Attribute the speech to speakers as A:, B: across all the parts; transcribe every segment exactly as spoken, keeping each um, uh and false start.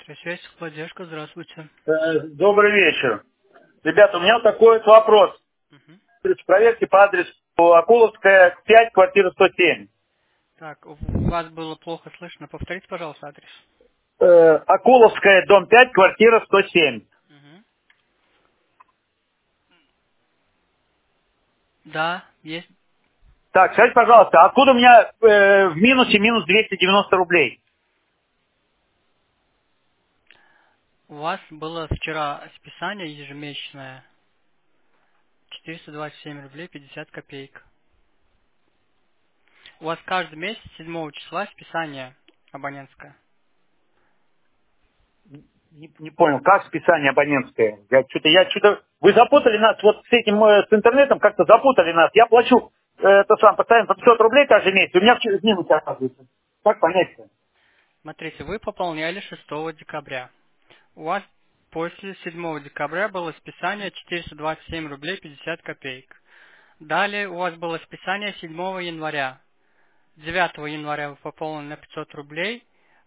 A: Связь, поддержка, здравствуйте.
B: Э, Добрый вечер. Ребята, у меня вот такой вот вопрос.
A: Мгм.
B: Проверьте по адресу Акуловская, пять, квартира сто семь.
A: Так, у вас было плохо слышно. Повторите, пожалуйста, адрес.
B: Э, Акуловская, дом пять, квартира сто семь.
A: Мгм. Да, есть.
B: Так, скажите, пожалуйста, откуда у меня э, в минусе минус двести девяносто рублей?
A: У вас было вчера списание ежемесячное четыреста двадцать семь рублей пятьдесят копеек. У вас каждый месяц седьмого числа списание абонентское.
B: Не, не понял, как списание абонентское? Я что-то, я что-то... Вы запутали нас вот с этим, э, с интернетом, как-то запутали нас. Я плачу, э, это сам, постоянно по пятьсот рублей каждый месяц, у меня в в минусе оказывается. Как понять-то?
A: Смотрите, вы пополняли шестого декабря. У вас после седьмого декабря было списание четыреста двадцать семь рублей пятьдесят копеек. Далее у вас было списание седьмого января. девятого января вы пополнили на пятьсот рублей,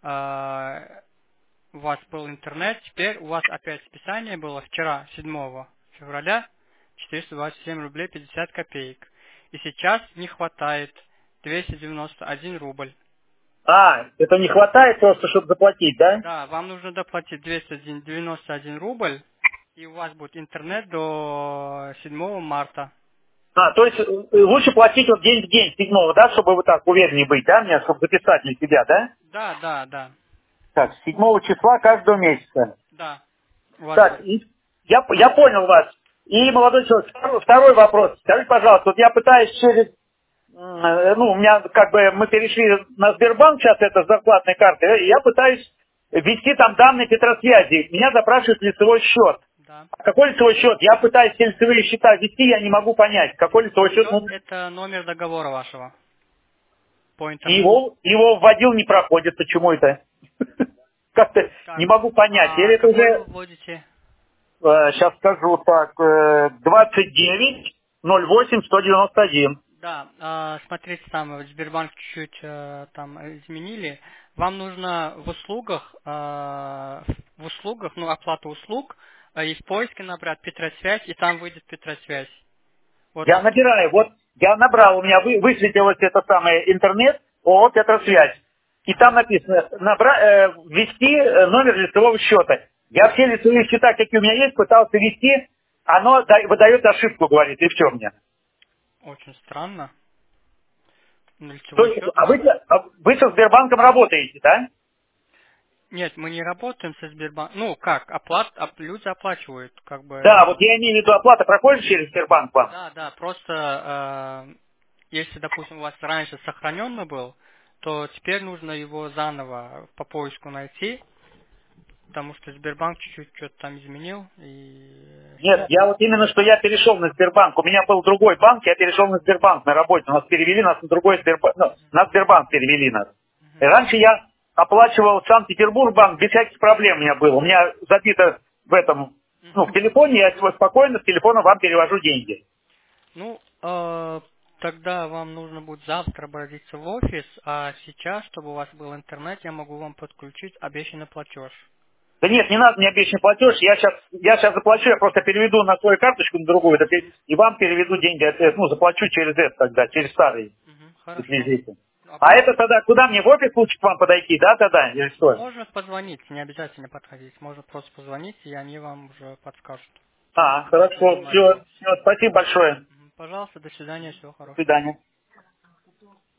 A: а, у вас был интернет, теперь у вас опять списание было вчера, седьмого февраля, четыреста двадцать семь рублей пятьдесят копеек. И сейчас не хватает двести девяносто один рубль.
B: А, это не хватает просто, чтобы заплатить, да?
A: Да, вам нужно доплатить двести девяносто один рубль, и у вас будет интернет до седьмого марта.
B: А, то есть э, лучше платить вот день в день, седьмого, да, чтобы вы так увереннее быть, да, мне, чтобы записать для себя, да?
A: Да, да, да,
B: Так, седьмого числа каждого месяца.
A: да. У вас
B: Так,
A: будет.
B: и я, я понял вас. И, молодой человек, второй, второй вопрос. Скажите, пожалуйста, вот я пытаюсь через, м, э, ну, у меня как бы, мы перешли на Сбербанк, сейчас это с зарплатной карты, и я пытаюсь ввести там данные Петросвязи. Меня запрашивают лицевой счет.
A: Да.
B: А какой лицевой счет? Я пытаюсь все лицевые счета ввести, я не могу понять, какой
A: Лицевой
B: лицевой счет
A: счет–
B: нужен.
A: это номер договора вашего по
B: И
A: интернету.
B: его, его вводил, не проходит. Почему это? Как-то не
A: Так,
B: могу понять.
A: а
B: Или это
A: какой вы
B: уже,
A: вводите?
B: сейчас скажу так, э, двадцать девять ноль восемь сто девяносто один.
A: Да, а, смотрите, там в Сбербанк чуть-чуть э, там изменили. Вам нужно в услугах, а, в услугах, ну, оплата услуг, а, и в поиске набрать Петросвязь, и там выйдет Петросвязь. Вот,
B: Я набираю, вот я набрал, у меня вы, высветилось это самое интернет, ООО «Петросвязь». И там
A: ага,
B: написано набра- э, ввести э, номер лицевого счета. Я все лицевые счета, какие у меня есть, пытался ввести, оно да- выдает ошибку, говорит, и все мне.
A: очень странно.
B: То
A: Лицевой
B: есть,
A: счет
B: а вы,
A: ваш.
B: а вы со Сбербанком работаете, да?
A: Нет, мы не работаем со Сбербанком. Ну, как, оплат, оп- люди оплачивают, как
B: Да, вот
A: бы.
B: я имею в виду, оплата проходит через Сбербанк вам?
A: Да, да, просто э, если, допустим, у вас раньше сохраненно был, то теперь нужно его заново по поиску найти, потому что Сбербанк чуть-чуть что-то там изменил, и
B: Нет, я вот именно, что я перешел на Сбербанк. У меня был другой банк, я перешел на Сбербанк на работе. Нас перевели, нас на другой Сбербанк, ну, на Сбербанк перевели нас. И
A: Мгм.
B: раньше я оплачивал Санкт-Петербург банк, без всяких проблем у меня было. У меня забито в этом, ну, в
A: Мгм.
B: телефоне, я спокойно с телефона вам перевожу деньги.
A: Ну, э, тогда вам нужно будет завтра обратиться в офис, а сейчас, чтобы у вас был интернет, я могу вам подключить обещанный платеж.
B: Да нет, не надо мне обещанный платеж, я сейчас, я сейчас заплачу, я просто переведу на свою карточку, на другую, это пе- и вам переведу деньги, это, ну, заплачу через это тогда, через старый
A: Мгм. Хорошо.
B: реквизиты.
A: А
B: А
A: будет-
B: это тогда, куда мне в офис лучше к вам подойти, да, тогда, или что?
A: Можно позвонить, не обязательно подходить, можно просто позвонить, и они вам уже подскажут,
B: А,
A: чем вы
B: хорошо,
A: занимаетесь.
B: все, все, спасибо большое.
A: Мгм. Пожалуйста, до свидания, всего
B: До
A: хорошего.
B: свидания.